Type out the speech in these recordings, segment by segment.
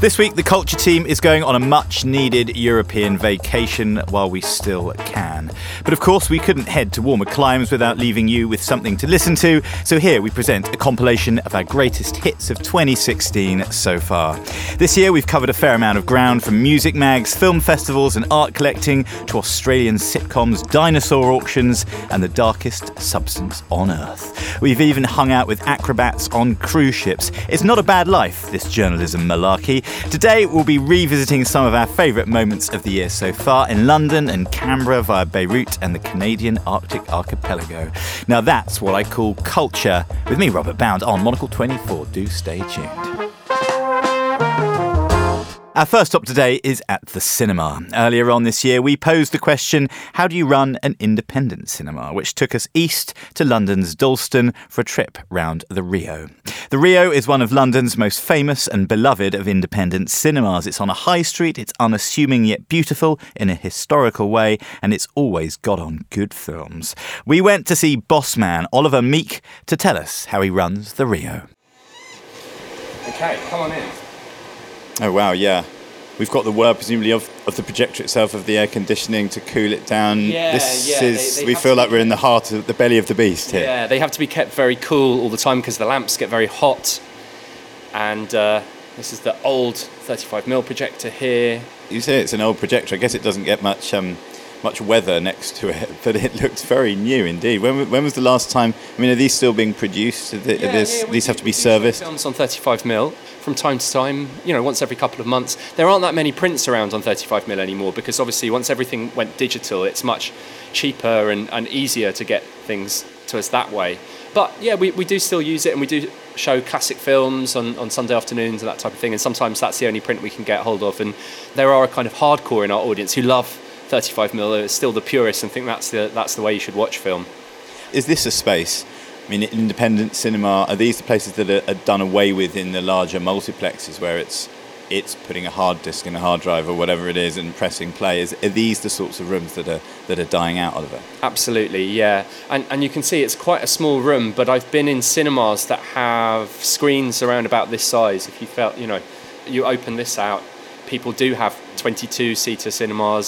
This week, the Culture team is going on a much-needed European vacation while we still can. But of course, we couldn't head to warmer climes without leaving you with something to listen to. So here we present a compilation of our greatest hits of 2016 so far. This year, we've covered a fair amount of ground, from music mags, film festivals and art collecting to Australian sitcoms, dinosaur auctions and the darkest substance on Earth. We've even hung out with acrobats on cruise ships. It's not a bad life, this journalism malarkey. Today, we'll be revisiting some of our favourite moments of the year so far in London and Canberra via Beirut and the Canadian Arctic archipelago. Now that's what I call culture. With me, Robert Bound, on Monocle 24. Do stay tuned. Our first stop today is at the cinema. Earlier on this year, we posed the question, how do you run an independent cinema? Which took us east to London's Dalston for a trip round the Rio. The Rio is one of London's most famous and beloved of independent cinemas. It's on a high street, it's unassuming yet beautiful in a historical way, and it's always got on good films. We went to see boss man Oliver Meek to tell us how he runs the Rio. Okay, come on in. Oh wow, yeah. We've got the whir presumably of the projector itself, of the air conditioning to cool it down. We feel like we're in the heart of the belly of the beast here. Yeah, they have to be kept very cool all the time because the lamps get very hot. And this is the old 35mm projector here. You say it's an old projector. I guess it doesn't get much weather next to it, but it looks very new indeed. When was the last time? I mean, are these still being produced? These have to be serviced? Films on 35mm from time to time, once every couple of months. There aren't that many prints around on 35mm anymore because obviously once everything went digital, it's much cheaper and easier to get things to us that way. But yeah, we do still use it, and we do show classic films on Sunday afternoons and that type of thing, and sometimes that's the only print we can get hold of. And there are a kind of hardcore in our audience who love 35mm, still the purists, and think that's the way you should watch film. Is this a space? I mean, independent cinema, are these the places that are done away with in the larger multiplexes where it's putting a hard disk in a hard drive or whatever it is and pressing play? Are these the sorts of rooms that are dying out, Oliver? Absolutely, yeah. And you can see it's quite a small room, but I've been in cinemas that have screens around about this size. If you felt, you open this out, people do have 22-seater cinemas,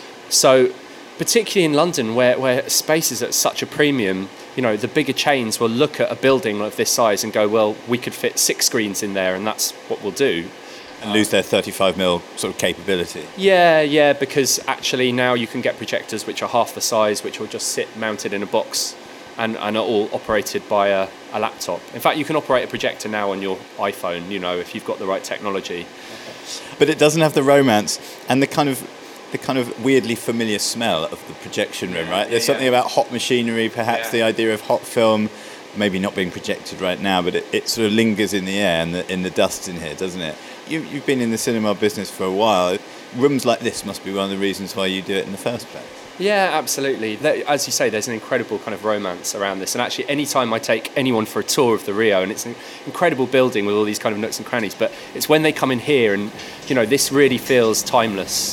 so particularly in London where space is at such a premium, the bigger chains will look at a building of this size and go, well, we could fit 6 screens in there, and that's what we'll do. And lose their 35mm sort of capability. Yeah, because actually now you can get projectors which are half the size, which will just sit mounted in a box and are all operated by a laptop. In fact, you can operate a projector now on your iPhone, if you've got the right technology. But it doesn't have the romance and the kind of weirdly familiar smell of the projection room, right? There's something about hot machinery, perhaps the idea of hot film, maybe not being projected right now, but it sort of lingers in the air and in the dust in here, doesn't it? You've been in the cinema business for a while. Rooms like this must be one of the reasons why you do it in the first place. Yeah, absolutely. As you say, there's an incredible kind of romance around this. And actually, any time I take anyone for a tour of the Rio, and it's an incredible building with all these kind of nooks and crannies, but it's when they come in here and, this really feels timeless.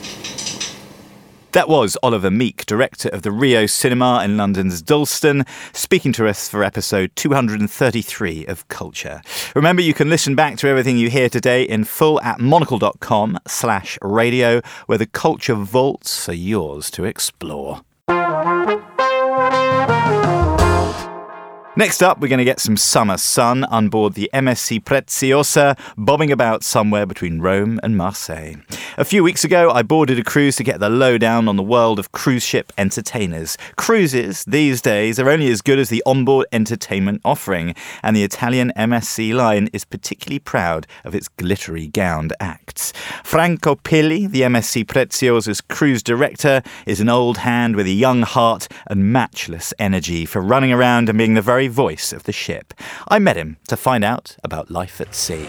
That was Oliver Meek, director of the Rio Cinema in London's Dalston, speaking to us for episode 233 of Culture. Remember, you can listen back to everything you hear today in full at monocle.com/radio, where the Culture vaults are yours to explore. Next up, we're going to get some summer sun on board the MSC Preziosa, bobbing about somewhere between Rome and Marseille. A few weeks ago, I boarded a cruise to get the lowdown on the world of cruise ship entertainers. Cruises, these days, are only as good as the onboard entertainment offering, and the Italian MSC line is particularly proud of its glittery gowned acts. Franco Pilli, the MSC Preziosa's cruise director, is an old hand with a young heart and matchless energy for running around and being the very voice of the ship. I met him to find out about life at sea.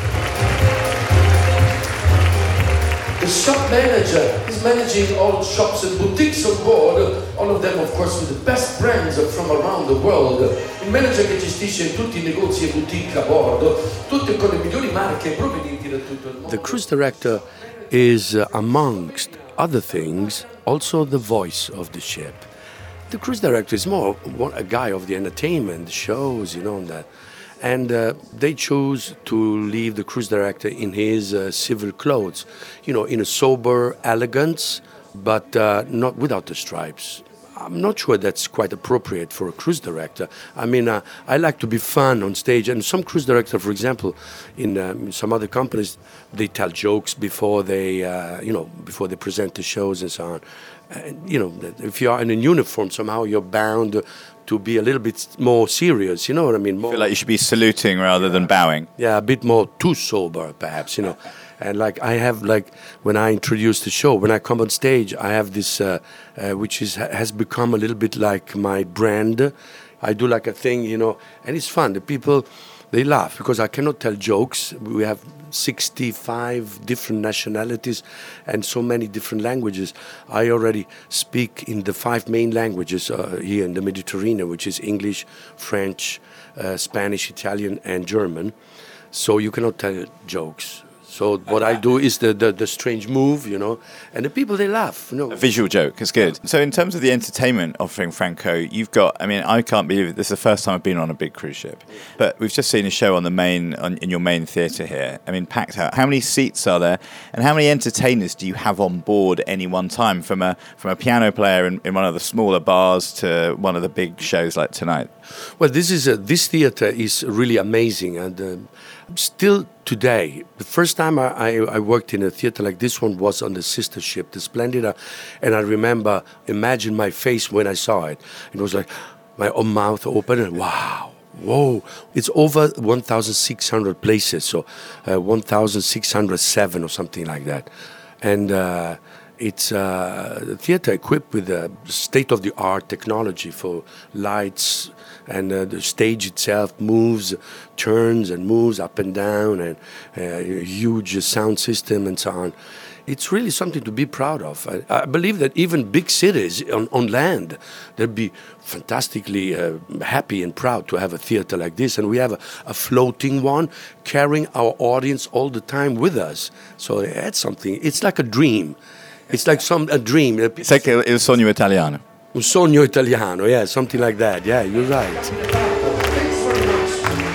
The shop manager is managing all shops and boutiques on board, all of them of course with the best brands from around the world. Il manager che gestisce tutti I negozi e boutique a bordo, tutte con le migliori marche provenienti da tutto il mondo. The cruise director is, amongst other things, also the voice of the ship. The cruise director is more a guy of the entertainment shows, that. And they choose to leave the cruise director in his civil clothes, in a sober elegance, but not without the stripes. I'm not sure that's quite appropriate for a cruise director. I mean, I like to be fun on stage, and some cruise directors, for example, in some other companies, they tell jokes before they, before they present the shows and so on. If you are in a uniform, somehow you're bound to be a little bit more serious. You know what I mean? I feel like you should be saluting rather than bowing. Yeah, a bit more too sober, perhaps. And I have when I introduce the show, when I come on stage, I have this which has become a little bit like my brand. I do like a thing, and it's fun. The people, they laugh because I cannot tell jokes. We have 65 different nationalities and so many different languages. I already speak in the 5 main languages here in the Mediterranean, which is English, French, Spanish, Italian, and German. So you cannot tell jokes. So what I do is the strange move, and the people, they laugh. A visual joke is good. So in terms of the entertainment offering, Franco, you've got, I can't believe it, this is the first time I've been on a big cruise ship. But we've just seen a show in your main theatre here. Packed out. How many seats are there? And how many entertainers do you have on board at any one time, from a piano player in one of the smaller bars to one of the big shows like tonight? Well, this theatre is really amazing, and still today, the first time I worked in a theatre like this one was on the sister ship, the Splendida, and I remember, imagine my face when I saw it. It was like my mouth open and wow. Whoa, it's over 1,600 places, so 1,607 or something like that. And it's a theatre equipped with state-of-the-art technology for lights, and the stage itself turns and moves up and down, and a huge sound system and so on. It's really something to be proud of. I believe that even big cities on land, they'd be fantastically happy and proud to have a theatre like this. And we have a floating one carrying our audience all the time with us. So that's something. It's like a dream. It's like a dream. It's like il sogno italiano. Un sogno italiano, yeah, something like that. Yeah, you're right. Thanks very much.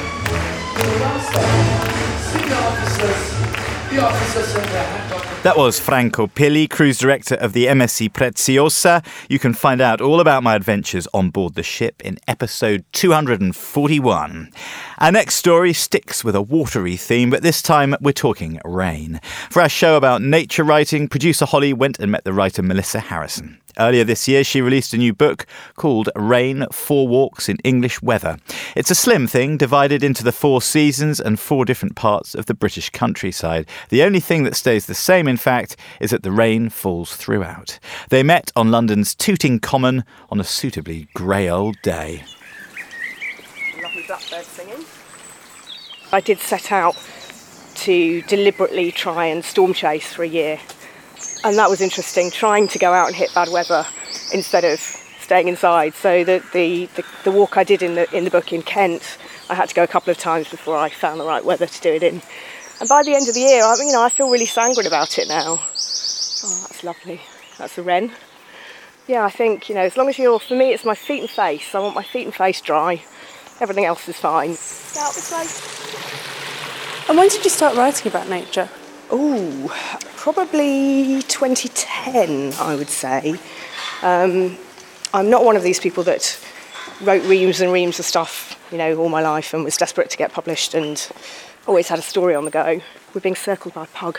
The officers and the hand. That was Franco Pilli, cruise director of the MSC Preziosa. You can find out all about my adventures on board the ship in episode 241. Our next story sticks with a watery theme, but this time we're talking rain. For our show about nature writing, producer Holly went and met the writer Melissa Harrison. Earlier this year, she released a new book called Rain, 4 Walks in English Weather. It's a slim thing, divided into the 4 seasons and 4 different parts of the British countryside. The only thing that stays the same, in fact, is that the rain falls throughout. They met on London's Tooting Common on a suitably grey old day. Lovely blackbird singing. I did set out to deliberately try and storm chase for a year. And that was interesting, trying to go out and hit bad weather instead of staying inside. So the walk I did in the book in Kent, I had to go a couple of times before I found the right weather to do it in. And by the end of the year, I feel really sanguine about it now. Oh, that's lovely. That's the wren. Yeah, I think, as long as for me, it's my feet and face. I want my feet and face dry. Everything else is fine. Get out this way. And when did you start writing about nature? Oh, probably 2010, I would say. I'm not one of these people that wrote reams and reams of stuff, all my life and was desperate to get published and always had a story on the go. We're being circled by a pug.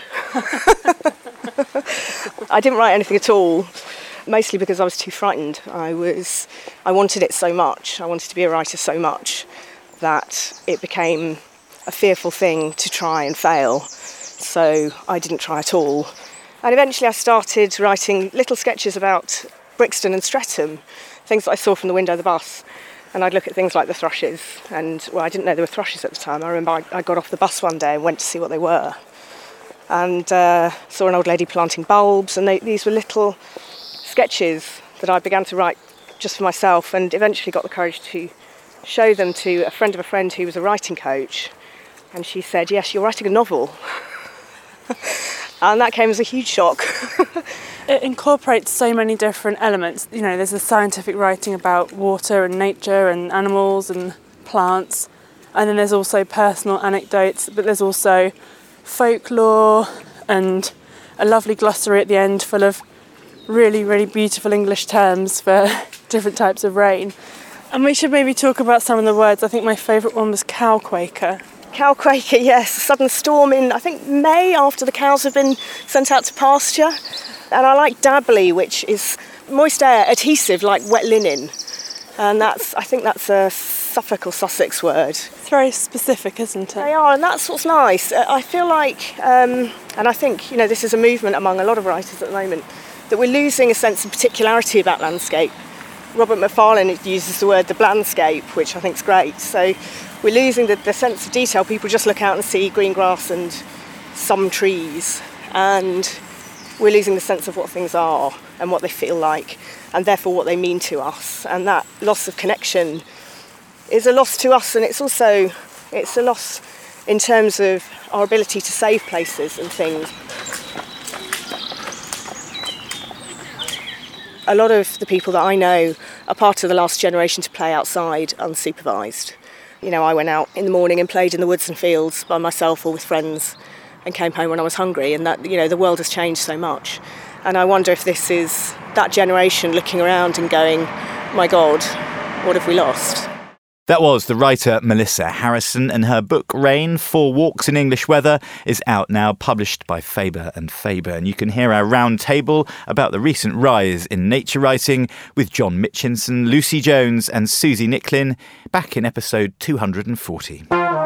I didn't write anything at all, mostly because I was too frightened. I wanted it so much, I wanted to be a writer so much that it became a fearful thing to try and fail. So I didn't try at all. And eventually I started writing little sketches about Brixton and Streatham, things that I saw from the window of the bus. And I'd look at things like the thrushes. And, I didn't know there were thrushes at the time. I remember I got off the bus one day and went to see what they were. And saw an old lady planting bulbs. And these were little sketches that I began to write just for myself, and eventually got the courage to show them to a friend of a friend who was a writing coach. And she said, "Yes, you're writing a novel." And that came as a huge shock. It incorporates so many different elements. There's the scientific writing about water and nature and animals and plants. And then there's also personal anecdotes, but there's also folklore and a lovely glossary at the end full of really, really beautiful English terms for different types of rain. And we should maybe talk about some of the words. I think my favourite one was cowquaker. Cowquaker, yes. A sudden storm in, I think, May, after the cows have been sent out to pasture. And I like dabbly, which is moist air, adhesive, like wet linen. And I think that's a Suffolk or Sussex word. It's very specific, isn't it? They are, and that's what's nice. I feel like, and I think, this is a movement among a lot of writers at the moment, that we're losing a sense of particularity about landscape. Robert Macfarlane uses the word the blandscape, which I think is great. So we're losing the sense of detail. People just look out and see green grass and some trees. And we're losing the sense of what things are and what they feel like, and therefore what they mean to us. And that loss of connection is a loss to us, and it's a loss in terms of our ability to save places and things. A lot of the people that I know are part of the last generation to play outside unsupervised. I went out in the morning and played in the woods and fields by myself or with friends and came home when I was hungry, and that, the world has changed so much. And I wonder if this is that generation looking around and going, my God, what have we lost? That was the writer Melissa Harrison, and her book Rain, 4 Walks in English Weather is out now, published by Faber and Faber. And you can hear our round table about the recent rise in nature writing with John Mitchinson, Lucy Jones and Susie Nicklin back in episode 240.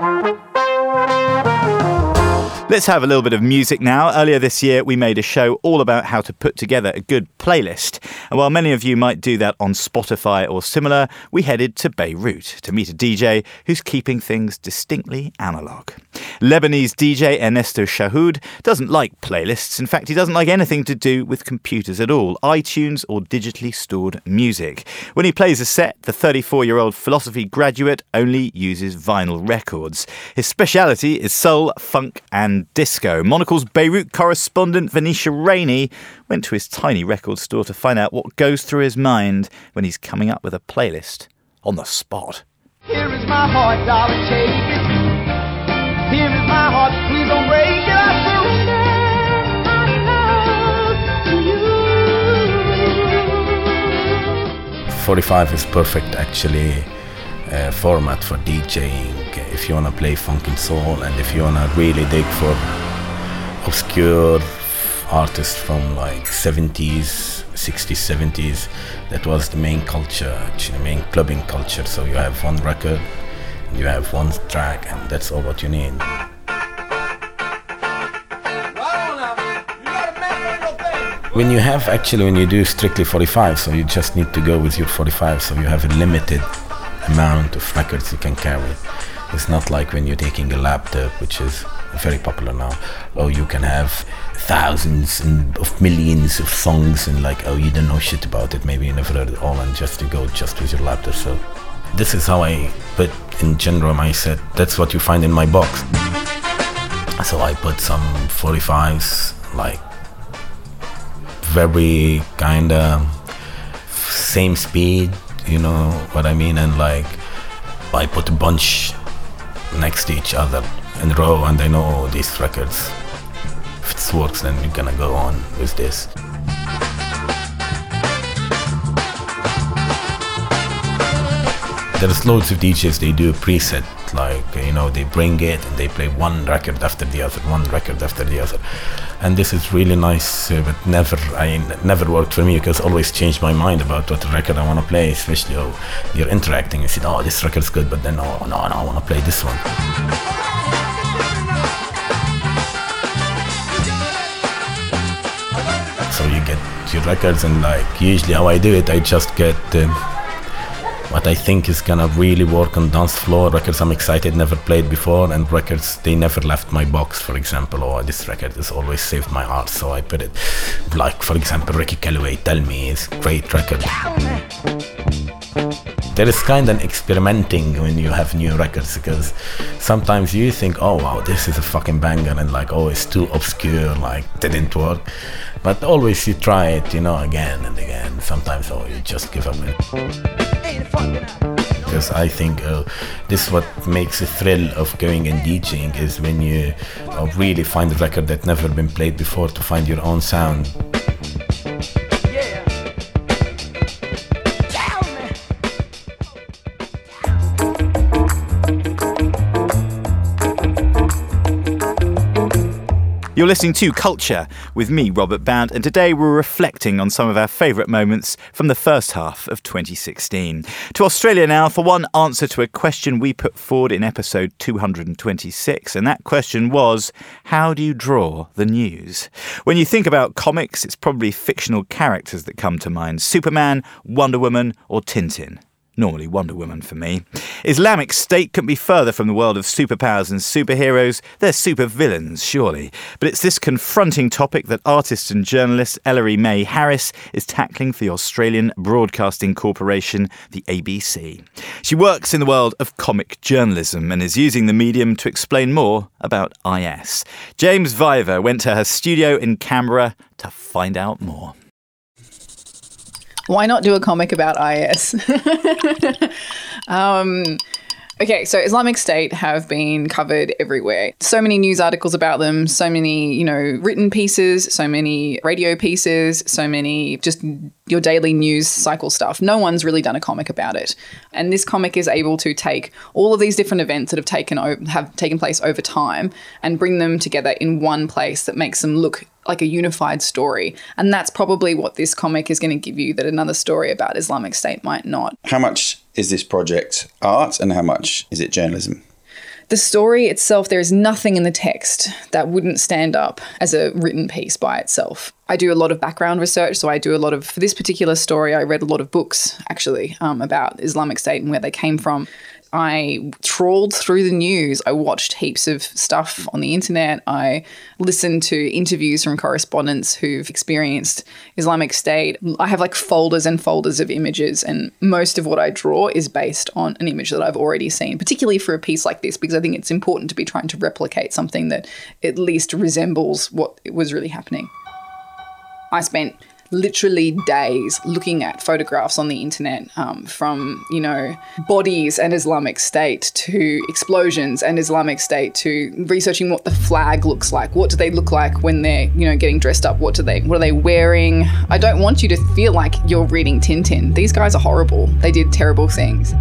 Let's have a little bit of music now. Earlier this year, we made a show all about how to put together a good playlist. And while many of you might do that on Spotify or similar, we headed to Beirut to meet a DJ who's keeping things distinctly analogue. Lebanese DJ Ernesto Shahoud doesn't like playlists. In fact, he doesn't like anything to do with computers at all, iTunes or digitally stored music. When he plays a set, the 34-year-old philosophy graduate only uses vinyl records. His speciality is soul, funk and disco. Monocle's Beirut correspondent Venetia Rainey went to his tiny record store to find out what goes through his mind when he's coming up with a playlist on the spot. Here is my heart, darling, take it. Here is my heart, please don't break it. I surrender my love to you. 45 is perfect, actually, format for DJing. If you want to play funk and soul, and if you want to really dig for obscure artists from like 70s, 60s, 70s, that was the main culture, actually, main clubbing culture. So you have one record, you have one track, and that's all what you need. When you do strictly 45, so you just need to go with your 45, so you have a limited amount of records you can carry. It's not like when you're taking a laptop, which is very popular now. Oh, you can have thousands of millions of songs, and you don't know shit about it. Maybe you never heard it all, and just to go just with your laptop. So this is how I put in general. I said that's what you find in my box. So I put some 45s, very kind of same speed, you know what I mean, and I put a bunch next to each other in a row, and I know these records, if it works, then we're gonna go on with this. There's loads of DJs, they do a preset, they bring it and they play one record after the other, and this is really nice, but never worked for me, because I always change my mind about what record I want to play, especially you're interacting and say, oh, this record's good, but then no, I want to play this one. So you get your records, and usually how I do it, I just get what I think is gonna really work on dance floor, records I'm excited, never played before, and records they never left my box, for example. Oh, this record has always saved my heart, so I put it. For example, Ricky Calloway, Tell Me is a great record. There is kind of experimenting when you have new records, because sometimes you think, oh wow, this is a fucking banger, and oh, it's too obscure, didn't work. But always you try it, again and again. Sometimes, you just give up. because I think this is what makes the thrill of going and DJing, is when you really find a record that's never been played before, to find your own sound. You're listening to Culture with me, Robert Bound, and today we're reflecting on some of our favourite moments from the first half of 2016. To Australia now for one answer to a question we put forward in episode 226, and that question was, how do you draw the news? When you think about comics, it's probably fictional characters that come to mind. Superman, Wonder Woman or Tintin. Normally Wonder Woman for me. Islamic State couldn't be further from the world of superpowers and superheroes. They're super villains, surely. But it's this confronting topic that artist and journalist Ellery May Harris is tackling for the Australian Broadcasting Corporation, the ABC. She works in the world of comic journalism and is using the medium to explain more about IS. James Viver went to her studio in Canberra to find out more. Why not do a comic about IS? Okay, so Islamic State have been covered everywhere. So many news articles about them, so many, written pieces, so many radio pieces, so many just your daily news cycle stuff. No one's really done a comic about it. And this comic is able to take all of these different events that have taken place over time and bring them together in one place that makes them look like a unified story. And that's probably what this comic is going to give you that another story about Islamic State might not. How much is this project art and how much is it journalism? The story itself, there is nothing in the text that wouldn't stand up as a written piece by itself. I do a lot of background research, so for this particular story, I read a lot of books, actually, about Islamic State and where they came from. I trawled through the news. I watched heaps of stuff on the internet. I listened to interviews from correspondents who've experienced Islamic State. I have folders and folders of images, and most of what I draw is based on an image that I've already seen, particularly for a piece like this, because I think it's important to be trying to replicate something that at least resembles what was really happening. I spent literally days looking at photographs on the internet from, bodies and Islamic State to explosions and Islamic State to researching what the flag looks like. What do they look like when they're, getting dressed up? What are they wearing? I don't want you to feel like you're reading Tintin. These guys are horrible. They did terrible things.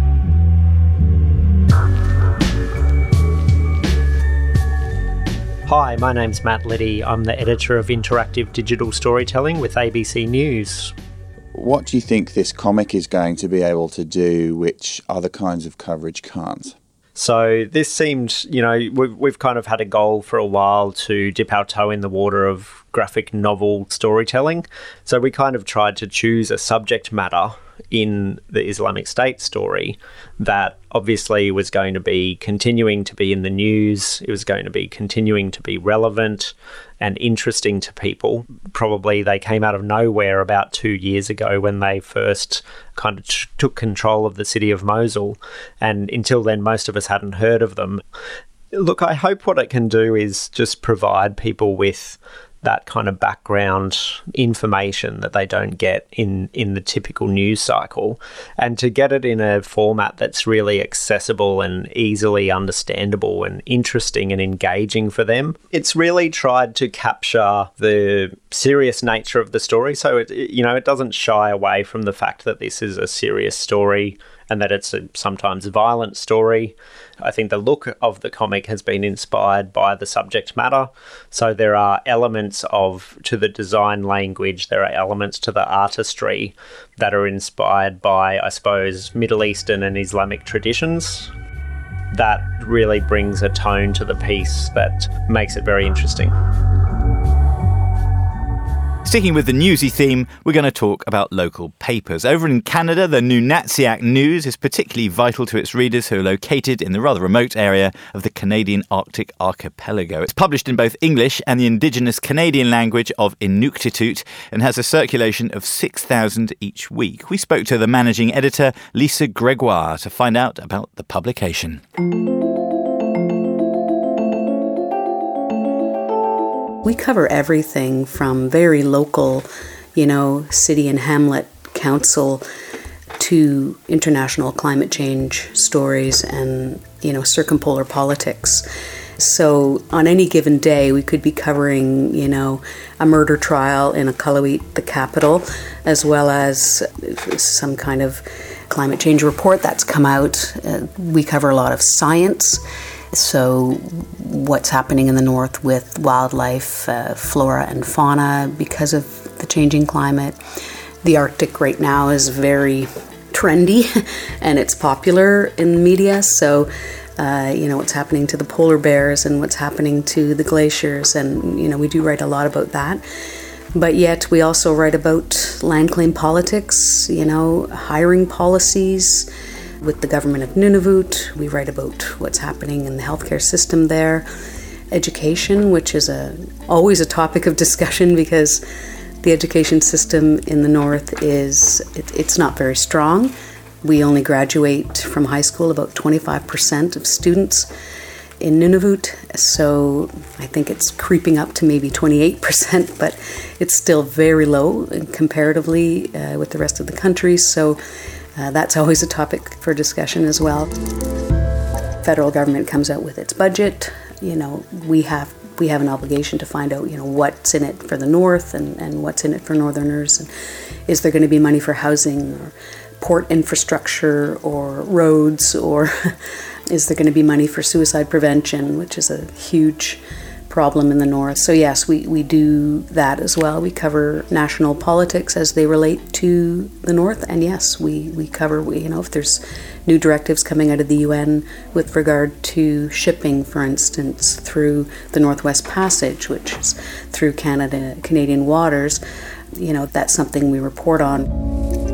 Hi, my name's Matt Liddy. I'm the editor of Interactive Digital Storytelling with ABC News. What do you think this comic is going to be able to do which other kinds of coverage can't? So this seemed, we've kind of had a goal for a while to dip our toe in the water of graphic novel storytelling. So we kind of tried to choose a subject matter in the Islamic State story that obviously was going to be continuing to be in the news. It was going to be continuing to be relevant and interesting to people. Probably they came out of nowhere about 2 years ago when they first kind of took control of the city of Mosul. And until then, most of us hadn't heard of them. Look, I hope what it can do is just provide people with that kind of background information that they don't get in the typical news cycle, and to get it in a format that's really accessible and easily understandable and interesting and engaging for them. It's really tried to capture the serious nature of the story, so it doesn't shy away from the fact that this is a serious story and that it's a sometimes violent story. I think the look of the comic has been inspired by the subject matter. So there are elements to the design language, there are elements to the artistry that are inspired by, I suppose, Middle Eastern and Islamic traditions. That really brings a tone to the piece that makes it very interesting. Sticking with the newsy theme, we're going to talk about local papers. Over in Canada, the Nunatsiaq News is particularly vital to its readers who are located in the rather remote area of the Canadian Arctic archipelago. It's published in both English and the Indigenous Canadian language of Inuktitut and has a circulation of 6,000 each week. We spoke to the managing editor, Lisa Gregoire, to find out about the publication. We cover everything from very local, city and hamlet council to international climate change stories and, circumpolar politics. So on any given day, we could be covering, a murder trial in Iqaluit, the capital, as well as some kind of climate change report that's come out. We cover a lot of science. So what's happening in the north with wildlife, flora and fauna because of the changing climate. The Arctic right now is very trendy and it's popular in the media. So what's happening to the polar bears and what's happening to the glaciers. And, we do write a lot about that. But yet we also write about land claim politics, hiring policies with the government of Nunavut. We write about what's happening in the healthcare system there. Education, which is always a topic of discussion because the education system in the north it's not very strong. We only graduate from high school about 25% of students in Nunavut, so I think it's creeping up to maybe 28%, but it's still very low comparatively with the rest of the country, so that's always a topic for discussion as well. Federal government comes out with its budget. We have an obligation to find out, what's in it for the north and what's in it for northerners, and is there going to be money for housing or port infrastructure or roads, or is there going to be money for suicide prevention, which is a huge problem in the north. So yes, we do that as well. We cover national politics as they relate to the north, and yes, we cover, if there's new directives coming out of the UN with regard to shipping, for instance, through the Northwest Passage, which is through Canadian waters, that's something we report on.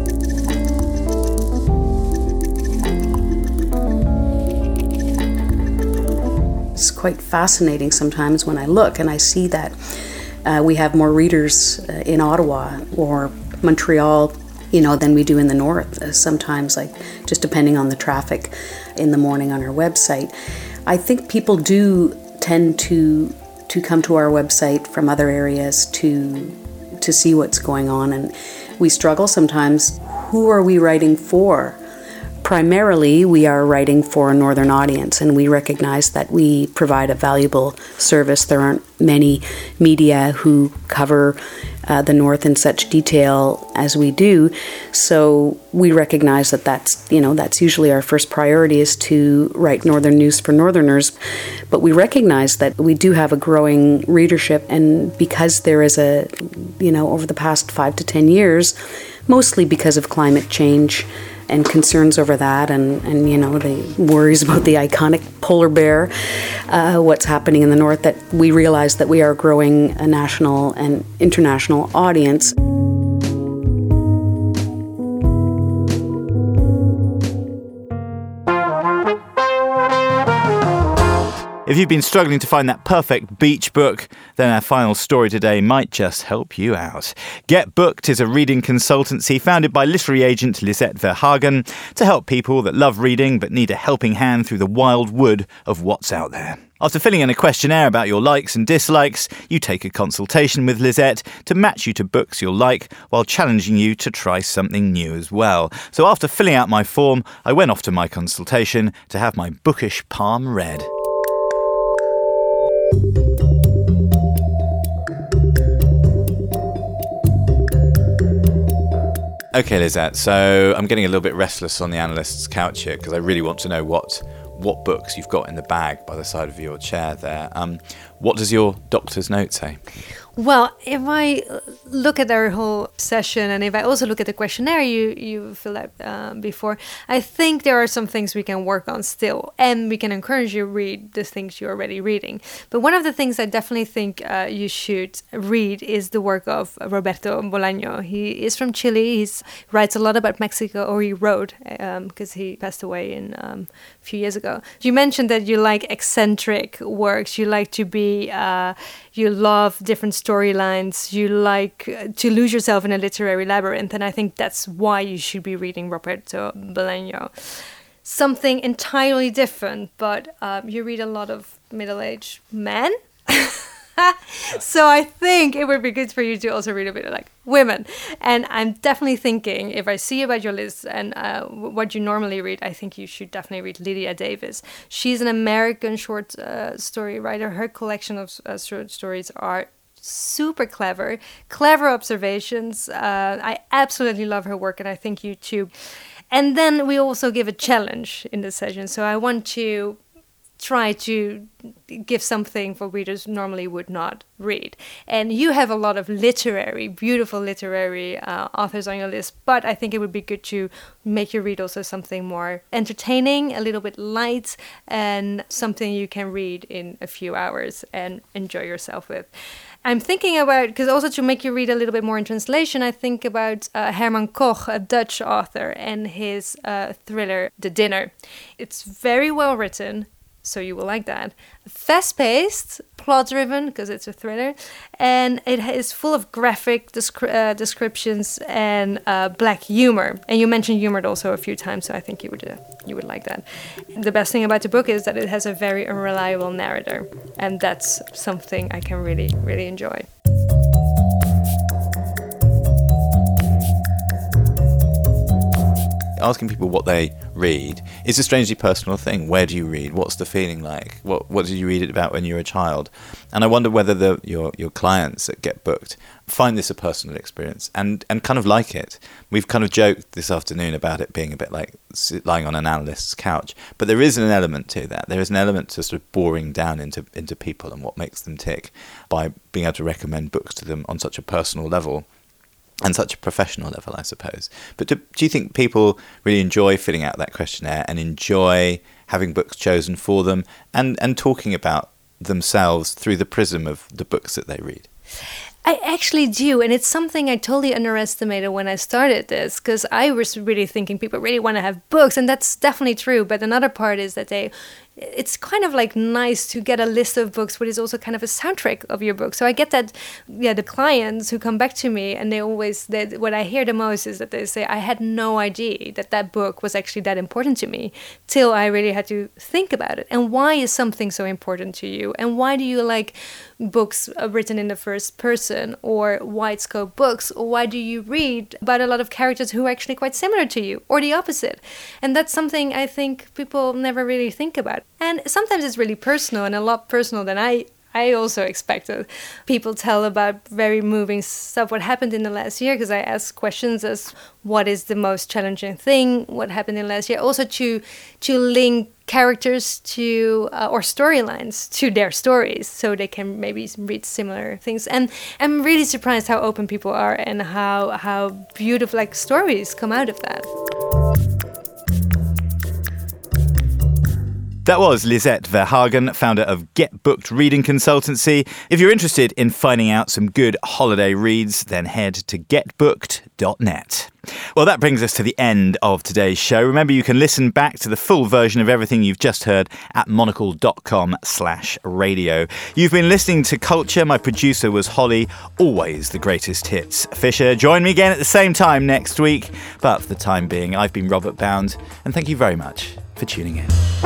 It's quite fascinating sometimes when I look and I see that we have more readers in Ottawa or Montreal, than we do in the north. Sometimes, just depending on the traffic in the morning on our website. I think people do tend to come to our website from other areas to see what's going on, and we struggle sometimes. Who are we writing for? Primarily, we are writing for a northern audience, and we recognize that we provide a valuable service. There aren't many media who cover the north in such detail as we do, so we recognize that that's usually our first priority, is to write northern news for northerners. But we recognize that we do have a growing readership, and because there is over the past 5 to 10 years, mostly because of climate change and concerns over that, and the worries about the iconic polar bear, what's happening in the north, that we realize that we are growing a national and international audience. If you've been struggling to find that perfect beach book, then our final story today might just help you out. Get Booked is a reading consultancy founded by literary agent Lisette Verhagen to help people that love reading but need a helping hand through the wild wood of what's out there. After filling in a questionnaire about your likes and dislikes, you take a consultation with Lisette to match you to books you'll like while challenging you to try something new as well. So after filling out my form, I went off to my consultation to have my bookish palm read. Okay, Lisette, so I'm getting a little bit restless on the analyst's couch here because I really want to know what books you've got in the bag by the side of your chair there. What does your doctor's note say? Well, if I look at our whole session, and if I also look at the questionnaire you filled out before, I think there are some things we can work on still, and we can encourage you to read the things you're already reading. But one of the things I definitely think you should read is the work of Roberto Bolaño. He is from Chile. He writes a lot about Mexico, or he wrote, because he passed away a few years ago. You mentioned that you like eccentric works. You like to be... you love different storylines, you like to lose yourself in a literary labyrinth, and I think that's why you should be reading Roberto Bolaño. Something entirely different, but you read a lot of middle-aged men. So I think it would be good for you to also read a bit of like women. And I'm definitely thinking, if I see about your list and what you normally read, I think you should definitely read Lydia Davis. She's an American short story writer. Her collection of short stories are super clever observations. I absolutely love her work, and I think you too. And then we also give a challenge in this session. So I want to try to give something for readers normally would not read. And you have a lot of beautiful literary authors on your list, but I think it would be good to make you read also something more entertaining, a little bit light, and something you can read in a few hours and enjoy yourself with. I'm thinking about, because also to make you read a little bit more in translation, I think about Herman Koch, a Dutch author, and his thriller, The Dinner. It's very well written, so you will like that. Fast-paced, plot-driven, because it's a thriller, and it is full of graphic descriptions and black humor. And you mentioned humor also a few times, so I think you would like that. The best thing about the book is that it has a very unreliable narrator, and that's something I can really, really enjoy. Asking people what they read is a strangely personal thing. Where do you read? What's the feeling like? What did you read it about when you were a child? And I wonder whether your clients that get booked find this a personal experience and kind of like it. We've kind of joked this afternoon about it being a bit like lying on an analyst's couch, but there is an element to that. There is an element to sort of boring down into people and what makes them tick by being able to recommend books to them on such a personal level. And such a professional level, I suppose. But do you think people really enjoy filling out that questionnaire and enjoy having books chosen for them and talking about themselves through the prism of the books that they read? I actually do, and it's something I totally underestimated when I started this, because I was really thinking people really want to have books, and that's definitely true. But another part is that it's kind of like nice to get a list of books, but it's also kind of a soundtrack of your book. So I get that, the clients who come back to me, and what I hear the most is that they say, I had no idea that book was actually that important to me till I really had to think about it. And why is something so important to you? And why do you like books written in the first person or wide scope books? Or why do you read about a lot of characters who are actually quite similar to you or the opposite? And that's something I think people never really think about. And sometimes it's really personal, and a lot personal than I also expected. People tell about very moving stuff, what happened in the last year, because I ask questions as what is the most challenging thing, what happened in the last year. Also to link characters to or storylines to their stories, so they can maybe read similar things. And I'm really surprised how open people are and how beautiful stories come out of that. That was Lisette Verhagen, founder of Get Booked Reading Consultancy. If you're interested in finding out some good holiday reads, then head to getbooked.net. Well, that brings us to the end of today's show. Remember, you can listen back to the full version of everything you've just heard at monocle.com/radio. You've been listening to Culture. My producer was Holly, always the greatest hits. Fisher, join me again at the same time next week. But for the time being, I've been Robert Bound, and thank you very much for tuning in.